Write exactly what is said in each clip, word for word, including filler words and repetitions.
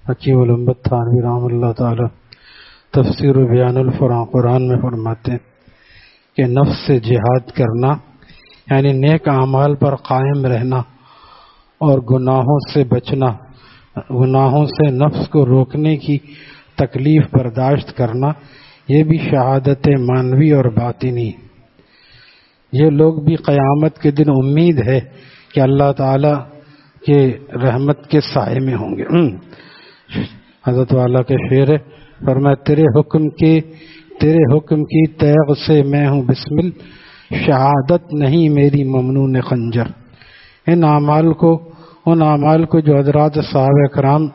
حکیم الامت تھانوی رحمہ اللہ تعالی تفسیر و بیان الفرقان قرآن میں فرماتے ہیں کہ نفس سے جہاد کرنا یعنی نیک اعمال پر قائم رہنا اور گناہوں سے بچنا، گناہوں سے نفس کو روکنے کی تکلیف برداشت کرنا، یہ بھی شہادت معنوی اور باطنی۔ یہ لوگ بھی قیامت کے دن امید ہے کہ اللہ تعالی کے رحمت کے سائے میں ہوں گے۔ حضرت والا کے شعر ہے، فرمایا تیرے حکم کے تیرے حکم کی تیغ سے میں ہوں بسمل، شہادت نہیں میری ممنون خنجر۔ ان اعمال کو ان اعمال کو جو حضرات صحابہ کرام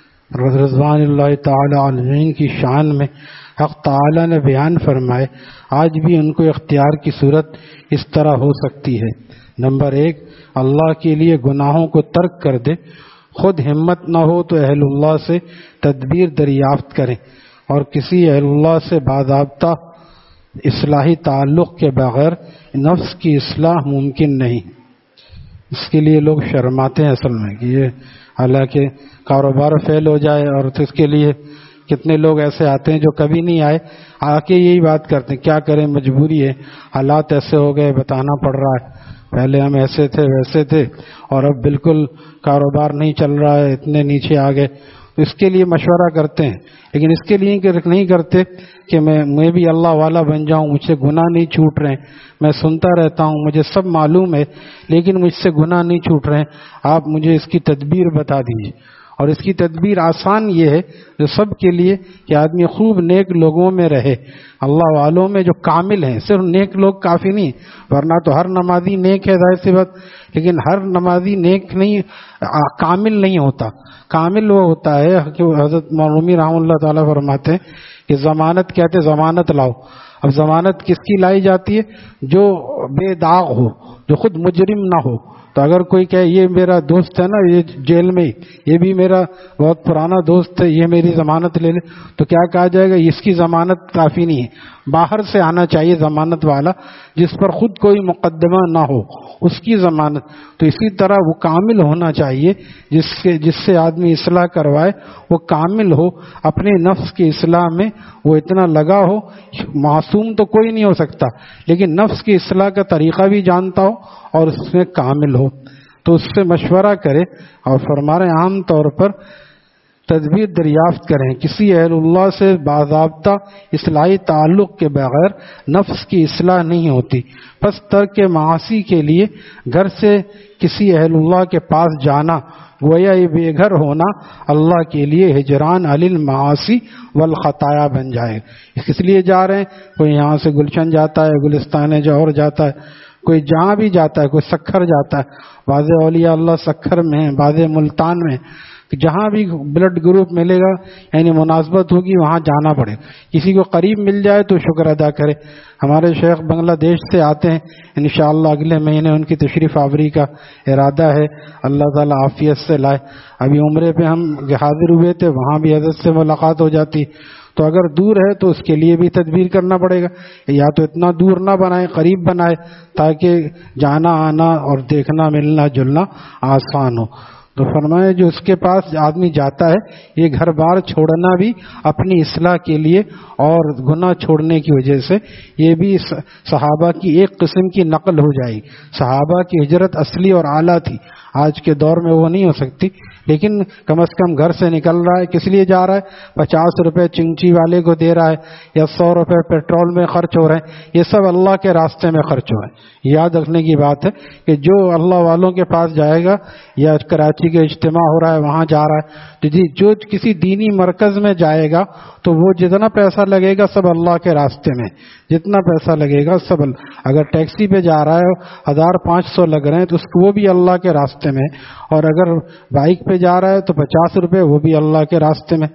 رضوان اللہ تعالی علیہم کی شان میں حق تعالی نے بیان فرمائے، آج بھی ان کو اختیار کی صورت اس طرح ہو سکتی ہے۔ نمبر ایک، اللہ کے لیے گناہوں کو ترک کر دے، خود ہمت نہ ہو تو اہل اللہ سے تدبیر دریافت کریں، اور کسی اہل اللہ سے باضابطہ اصلاحی تعلق کے بغیر نفس کی اصلاح ممکن نہیں۔ اس کے لیے لوگ شرماتے ہیں اصل میں کہ یہ حالانکہ کاروبار فیل ہو جائے، اور اس کے لیے کتنے لوگ ایسے آتے ہیں جو کبھی نہیں آئے، آ کے یہی بات کرتے ہیں کیا کریں مجبوری ہے، حالات ایسے ہو گئے، بتانا پڑ رہا ہے، پہلے ہم ایسے تھے ویسے تھے اور اب بالکل کاروبار نہیں چل رہا ہے، اتنے نیچے آ گئے۔ اس کے لیے مشورہ کرتے ہیں، لیکن اس کے لیے نہیں کرتے کہ میں میں بھی اللہ والا بن جاؤں، مجھ سے گناہ نہیں چھوٹ رہے، میں سنتا رہتا ہوں، مجھے سب معلوم ہے لیکن مجھ سے گناہ نہیں چھوٹ رہے، آپ مجھے اس کی تدبیر بتا دیجیے۔ اور اس کی تدبیر آسان یہ ہے جو سب کے لیے کہ آدمی خوب نیک لوگوں میں رہے، اللہ والوں میں جو کامل ہیں، صرف نیک لوگ کافی نہیں، ورنہ تو ہر نمازی نیک ہے ظاہر سی بات، لیکن ہر نمازی نیک نہیں، کامل نہیں ہوتا۔ کامل وہ ہوتا ہے کہ حضرت مولانا رحمہ اللہ تعالیٰ فرماتے ہیں کہ ضمانت کہتے ضمانت لاؤ۔ اب ضمانت کس کی لائی جاتی ہے؟ جو بے داغ ہو، جو خود مجرم نہ ہو۔ تو اگر کوئی کہے یہ میرا دوست ہے نا یہ جیل میں، یہ بھی میرا بہت پرانا دوست ہے، یہ میری ضمانت لے لے، تو کیا کہا جائے گا؟ اس کی ضمانت کافی نہیں ہے، باہر سے آنا چاہیے ضمانت والا جس پر خود کوئی مقدمہ نہ ہو، اس کی ضمانت۔ تو اسی طرح وہ کامل ہونا چاہیے جس سے جس سے آدمی اصلاح کروائے، وہ کامل ہو، اپنے نفس کی اصلاح میں وہ اتنا لگا ہو۔ معصوم تو کوئی نہیں ہو سکتا، لیکن نفس کی اصلاح کا طریقہ بھی جانتا ہو اور اس میں کامل ہو، تو اس سے مشورہ کرے اور فرمارے عام طور پر تدبیر دریافت کریں۔ کسی اہل اللہ سے باضابطہ اصلاحی تعلق کے بغیر نفس کی اصلاح نہیں ہوتی۔ پس ترک معاصی کے لیے گھر سے کسی اہل اللہ کے پاس جانا گویا یہ بے گھر ہونا اللہ کے لیے ہجران علی المعاصی والخطایا بن جائے۔ اس لیے جا رہے ہیں، کوئی یہاں سے گلشن جاتا ہے، گلستان جوہر جاتا ہے، کوئی جہاں بھی جاتا ہے، کوئی سکھر جاتا ہے، بعض اولیاء اللہ سکھر میں ہیں، بعض ملتان میں، جہاں بھی بلڈ گروپ ملے گا یعنی مناسبت ہوگی وہاں جانا پڑے۔ کسی کو قریب مل جائے تو شکر ادا کرے۔ ہمارے شیخ بنگلہ دیش سے آتے ہیں، انشاءاللہ اگلے مہینے ان کی تشریف آوری کا ارادہ ہے، اللہ تعالیٰ عافیت سے لائے۔ ابھی عمرے پہ ہم حاضر ہوئے تھے، وہاں بھی حضرت سے ملاقات ہو جاتی، تو اگر دور ہے تو اس کے لیے بھی تدبیر کرنا پڑے گا، یا تو اتنا دور نہ بنائے، قریب بنائے تاکہ جانا آنا اور دیکھنا ملنا جلنا آسان ہو۔ تو فرمائے جو اس کے پاس آدمی جاتا ہے یہ گھر بار چھوڑنا بھی اپنی اصلاح کے لیے اور گناہ چھوڑنے کی وجہ سے، یہ بھی صحابہ کی ایک قسم کی نقل ہو جائے گی۔ صحابہ کی ہجرت اصلی اور اعلیٰ تھی، آج کے دور میں وہ نہیں ہو سکتی، لیکن کم از کم گھر سے نکل رہا ہے، کس لیے جا رہا ہے؟ پچاس روپے چنچی والے کو دے رہا ہے یا سو روپے پیٹرول میں خرچ ہو رہے ہیں، یہ سب اللہ کے راستے میں خرچ ہو رہے ہیں۔ یاد رکھنے کی بات ہے کہ جو اللہ والوں کے پاس جائے گا یا کراچی کے اجتماع ہو رہا ہے وہاں جا رہا ہے، تو جی جو کسی دینی مرکز میں جائے گا تو وہ جتنا پیسہ لگے گا سب اللہ کے راستے میں، جتنا پیسہ لگے گا سب اللہ۔ اگر ٹیکسی پہ جا رہا ہے ہزار پانچ سو لگ رہے ہیں تو اس کو وہ بھی اللہ کے راستے میں، اور اگر بائک پہ جا رہا ہے تو پچاس روپے وہ بھی اللہ کے راستے میں۔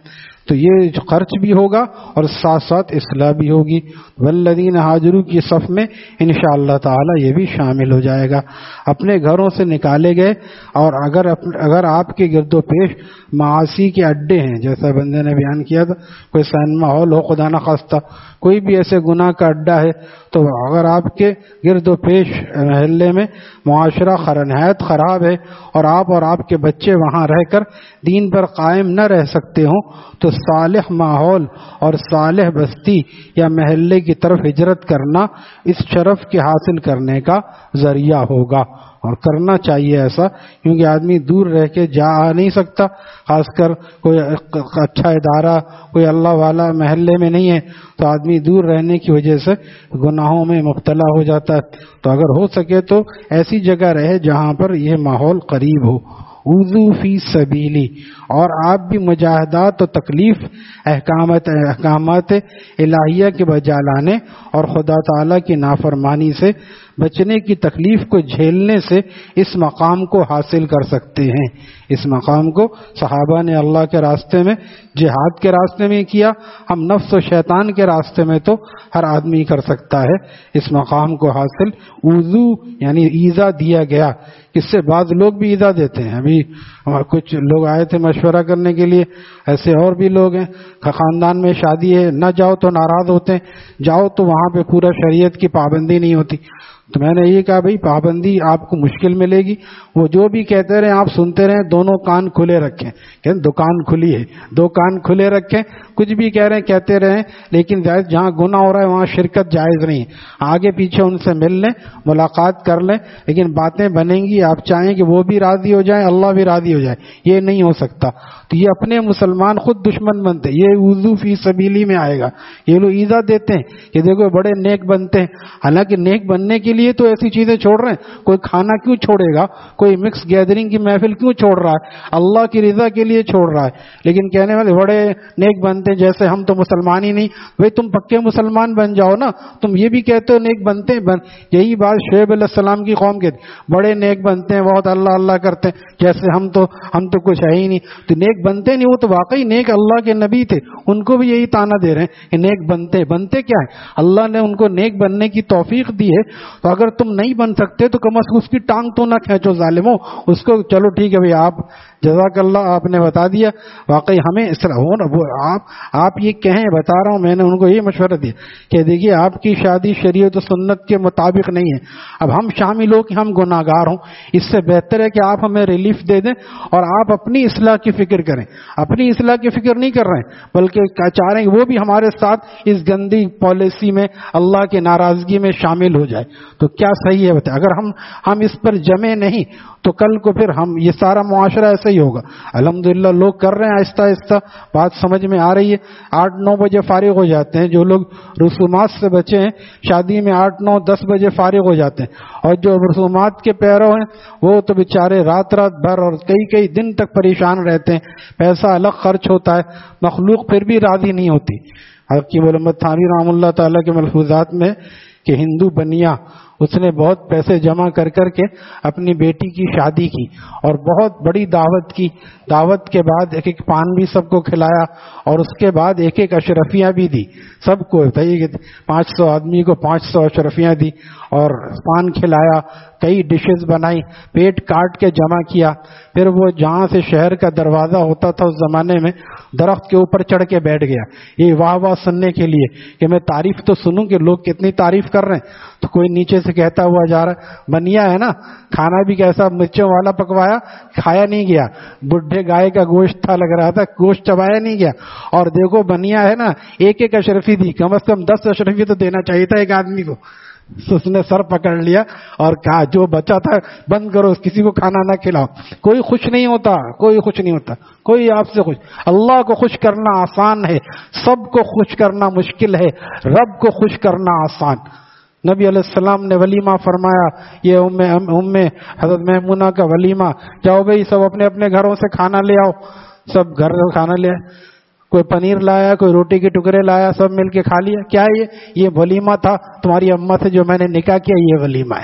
تو یہ خرچ بھی ہوگا اور ساتھ ساتھ اصلاح بھی ہوگی. والذین ہاجروا کی صف میں انشاءاللہ تعالی یہ بھی شامل ہو جائے گا. اپنے گھروں سے نکالے گئے اور اگر اگر آپ کے گرد و پیش معاصی کے اڈے ہیں، جیسا بندے نے بیان کیا تھا، کوئی سینما ہال ہو خدا نخواستہ، کوئی بھی ایسے گناہ کا اڈا ہے، تو اگر آپ کے گرد و پیش محلے میں معاشرہ نہایت خراب ہے اور آپ اور آپ کے بچے وہاں رہ کر دین پر قائم نہ رہ سکتے ہوں، تو صالح ماحول اور صالح بستی یا محلے کی طرف ہجرت کرنا اس شرف کے حاصل کرنے کا ذریعہ ہوگا. اور کرنا چاہیے ایسا، کیونکہ آدمی دور رہ کے جا آ نہیں سکتا، خاص کر کوئی اچھا ادارہ کوئی اللہ والا محلے میں نہیں ہے تو آدمی دور رہنے کی وجہ سے گناہوں میں مبتلا ہو جاتا ہے. تو اگر ہو سکے تو ایسی جگہ رہے جہاں پر یہ ماحول قریب ہو. اوذو فی سبیلی، اور آپ بھی مجاہدات و تکلیف احکامات احکامات الہیہ کے بجا لانے اور خدا تعالی کی نافرمانی سے بچنے کی تکلیف کو جھیلنے سے اس مقام کو حاصل کر سکتے ہیں. اس مقام کو صحابہ نے اللہ کے راستے میں، جہاد کے راستے میں کیا، ہم نفس و شیطان کے راستے میں تو ہر آدمی کر سکتا ہے. اس مقام کو حاصل اوذو یعنی ایذا دیا گیا. اس سے بعض لوگ بھی ایذا دیتے ہیں. ابھی کچھ لوگ آئے تھے مشورہ کرنے کے لیے، ایسے اور بھی لوگ ہیں، خاندان میں شادی ہے، نہ جاؤ تو ناراض ہوتے ہیں، جاؤ تو وہاں پہ پورا شریعت کی پابندی نہیں ہوتی. تو میں نے یہ کہا بھائی پابندی آپ کو مشکل ملے گی، وہ جو بھی کہتے رہیں آپ سنتے رہیں، دونوں کان کھلے رکھیں. کہ دکان کھلی ہے، دو کان کھلے رکھیں، کچھ بھی کہہ رہے ہیں کہتے رہیں، لیکن جہاں گناہ ہو رہا ہے وہاں شرکت جائز نہیں ہے. آگے پیچھے ان سے مل لیں، ملاقات کر لیں، لیکن باتیں بنیں گی آپ چاہیں کہ وہ بھی راضی ہو جائیں، اللہ بھی راضی ہو جائے، یہ نہیں ہو سکتا. تو یہ اپنے مسلمان خود دشمن بنتے. یہ اوذو فی سبیلی میں آئے گا. یہ لوگ ایذا دیتے ہیں کہ دیکھو بڑے نیک بنتے ہیں، حالانکہ نیک بننے کے لیے تو ایسی چیزیں چھوڑ رہے ہیں. کوئی کھانا کیوں چھوڑے گا؟ کوئی مکس گیدرنگ کی محفل کیوں چھوڑ رہا ہے؟ اللہ کی رضا کے لیے چھوڑ رہا ہے. لیکن کہنے والے بڑے نیک بنتے ہیں، جیسے ہم تو مسلمان ہی نہیں. بھائی تم پکے مسلمان بن جاؤ نا، تم یہ بھی کہتے ہو نیک بنتے ہیں. بن یہی بات شعیب علیہ السلام کی قوم کے بڑے نیک بنتے ہیں، بہت اللہ اللہ کرتے ہیں، جیسے ہم تو ہم تو کچھ ہے ہی نہیں. تو نیک بنتے نہیں، وہ تو واقعی نیک اللہ کے نبی تھے، ان کو بھی یہی تانا دے رہے ہیں کہ نیک بنتے بنتے کیا ہے؟ اللہ نے ان کو نیک بننے کی توفیق دی ہے. تو اگر تم نہیں بن سکتے تو کم از کم اس کی ٹانگ تو نہ کھینچو ظالموں. اس کو چلو ٹھیک ہے بھائی، آپ جزاک اللہ آپ نے بتا دیا، واقعی ہمیں اس طرح ہو نا. وہ آپ آپ یہ کہیں، بتا رہا ہوں، میں نے ان کو یہ مشورہ دیا کہ دیکھیے آپ کی شادی شریعت و سنت کے مطابق نہیں ہے. اب ہم شامل ہو کہ ہم گناہ گار ہوں، اس سے بہتر ہے کہ آپ ہمیں ریلیف دے دیں اور آپ اپنی اصلاح کی فکر کریں. اپنی اصلاح کی فکر نہیں کر رہے ہیں، بلکہ چاہ رہے ہیں کہ وہ بھی ہمارے ساتھ اس گندی پالیسی میں اللہ کی ناراضگی میں شامل ہو جائے. تو کیا صحیح ہے بتائیں؟ اگر ہم ہم اس پر جمے نہیں تو کل کو پھر ہم یہ سارا معاشرہ ایسا ہی ہوگا. الحمدللہ لوگ کر رہے ہیں آہستہ آہستہ، بات سمجھ میں آ رہی ہے. آٹھ نو بجے فارغ ہو جاتے ہیں جو لوگ رسومات سے بچے ہیں، شادی میں آٹھ نو دس بجے فارغ ہو جاتے ہیں. اور جو رسومات کے پیرو ہیں وہ تو بیچارے رات رات بھر اور کئی کئی دن تک پریشان رہتے ہیں. پیسہ الگ خرچ ہوتا ہے، مخلوق پھر بھی راضی نہیں ہوتی. حضرت محمد تھانوی رحمہ اللہ تعالیٰ کے ملفوظات میں کہ ہندو بنیا، اس نے بہت پیسے جمع کر کر کے اپنی بیٹی کی شادی کی اور بہت بڑی دعوت کی. دعوت کے بعد ایک ایک پان بھی سب کو کھلایا اور اس کے بعد ایک ایک اشرفیاں بھی دی سب کو. پانچ سو آدمی کو پانچ سو اشرفیاں دی اور پان کھلایا، کئی ڈشز بنائی، پیٹ کاٹ کے جمع کیا. پھر وہ جہاں سے شہر کا دروازہ ہوتا تھا اس زمانے میں، درخت کے اوپر چڑھ کے بیٹھ گیا، یہ واہ واہ سننے کے لیے کہ میں تعریف تو سنوں کہ لوگ کتنی تعریف کر رہے ہیں. تو کوئی نیچے سے کہتا ہوا جا رہا، بنیا ہے نا، کھانا بھی کیسا مرچوں والا پکوایا، کھایا نہیں گیا، بڈھے گائے کا گوشت تھا لگ رہا تھا، گوشت چبایا نہیں گیا. اور دیکھو بنیا ہے نا، ایک ایک اشرفی دی، کم از کم دس اشرفی تو دینا چاہیے تھا ایک آدمی کو. اس نے سر پکڑ لیا اور کہا جو بچا تھا بند کرو، کسی کو کھانا نہ کھلاؤ. کوئی خوش نہیں ہوتا، کوئی خوش نہیں ہوتا، کوئی آپ سے خوش. اللہ کو خوش کرنا آسان ہے، سب کو خوش کرنا مشکل ہے، رب کو خوش کرنا آسان. نبی علیہ السلام نے ولیمہ فرمایا، یہ ام ام حضرت میمونہ کا ولیمہ، جاؤ بھائی سب اپنے اپنے گھروں سے کھانا لے آؤ. سب گھر سے کھانا لے آئے، کوئی پنیر لایا، کوئی روٹی کے ٹکڑے لایا، سب مل کے کھا لیا. کیا یہ یہ ولیمہ تھا تمہاری اماں سے جو میں نے نکاح کیا، یہ ولیمہ ہے.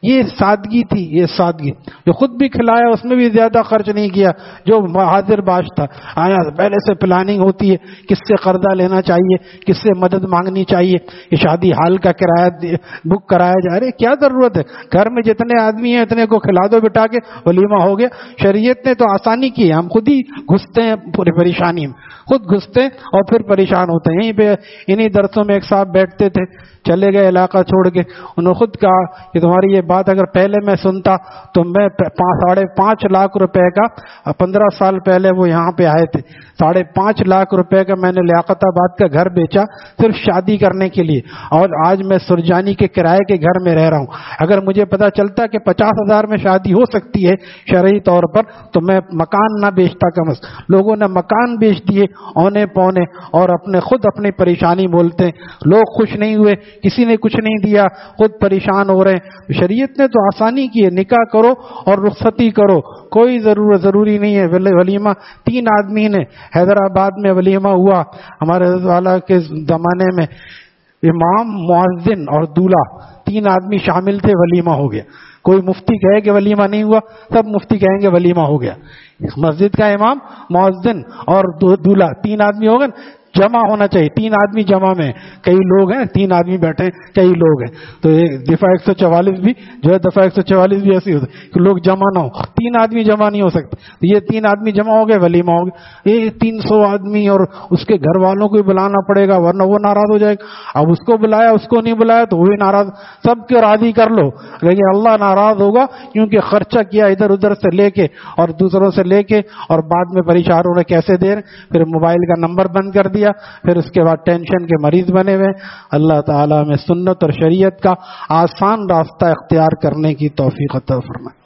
یہ سادگی تھی، یہ سادگی جو خود بھی کھلایا اس میں بھی زیادہ خرچ نہیں کیا، جو حاضر باش تھا آیا پہلے سے پلاننگ ہوتی ہے کس سے قرضہ لینا چاہیے، کس سے مدد مانگنی چاہیے، یہ شادی ہال کا کرایہ بک کرایا جا رہا ہے، کیا ضرورت ہے، گھر میں جتنے آدمی ہیں اتنے کو کھلا دو بٹا کے ولیمہ ہو گیا۔ شریعت نے تو آسانی کی ہے، ہم خود ہی گھستے ہیں پوری پریشانی میں، خود گھستے ہیں اور پھر پریشان ہوتے ہیں۔ یہیں پہ انہی درسوں میں ایک صاحب بیٹھتے تھے، چلے گئے علاقہ چھوڑ کے، انہوں نے خود کہا کہ تمہاری یہ بات اگر پہلے میں سنتا تو میں ساڑھے پانچ لاکھ روپے کا، پندرہ سال پہلے وہ یہاں پہ آئے تھے، ساڑھے پانچ لاکھ روپے کا میں نے لیاقت آباد کا گھر بیچا صرف شادی کرنے کے لیے، اور آج میں سرجانی کے کرائے کے گھر میں رہ رہا ہوں۔ اگر مجھے پتا چلتا کہ پچاس ہزار میں شادی ہو سکتی ہے شرعی طور پر تو میں مکان نہ بیچتا کم از کم۔ لوگوں نے مکان بیچ دیے اونے پونے اور اپنے خود اپنی پریشانی بولتے ہیں، لوگ خوش نہیں ہوئے، کسی نے کچھ نہیں دیا، خود پریشان ہو رہے ہیں۔ شریعت نے تو آسانی کی ہے، نکاح کرو اور رخصتی کرو، کوئی ضرورت ضروری نہیں ہے ولیمہ۔ تین آدمی نے حیدرآباد میں ولیمہ ہوا ہمارے حضرت والا کے زمانے میں، امام، مؤذن اور دولہا تین آدمی شامل تھے، ولیمہ ہو گیا۔ کوئی مفتی کہے کہ ولیمہ نہیں ہوا، سب مفتی کہیں گے ولیمہ ہو گیا۔ مسجد کا امام، مؤذن اور دولہا تین آدمی ہو گئے، جمع ہونا چاہیے، تین آدمی جمع میں، کئی لوگ ہیں، تین آدمی بیٹھے ہیں، کئی لوگ ہیں، تو یہ دفعہ ایک سو چوالیس بھی جو ہے دفعہ ایک سو چوالیس بھی ایسی ہوتی ہے کہ لوگ جمع نہ ہو، تین آدمی جمع نہیں ہو سکتے، تو یہ تین آدمی جمع ہو گئے، ولیمہ ہو گیا۔ یہ تین سو آدمی اور اس کے گھر والوں کو بلانا پڑے گا ورنہ وہ ناراض ہو جائے گا۔ اب اس کو بلایا اس کو نہیں بلایا تو وہ بھی ناراض، سب کے راضی کر لو لیکن اللہ ناراض ہوگا کیونکہ خرچہ کیا ادھر ادھر سے لے کے اور دوسروں سے لے کے اور بعد میں پریشان ہو رہے کیسے دے رہے، پھر موبائل کا نمبر بند کر دیا، پھر اس کے بعد ٹینشن کے مریض بنے ہوئے۔ اللہ تعالیٰ میں سنت اور شریعت کا آسان راستہ اختیار کرنے کی توفیق عطا فرمائے۔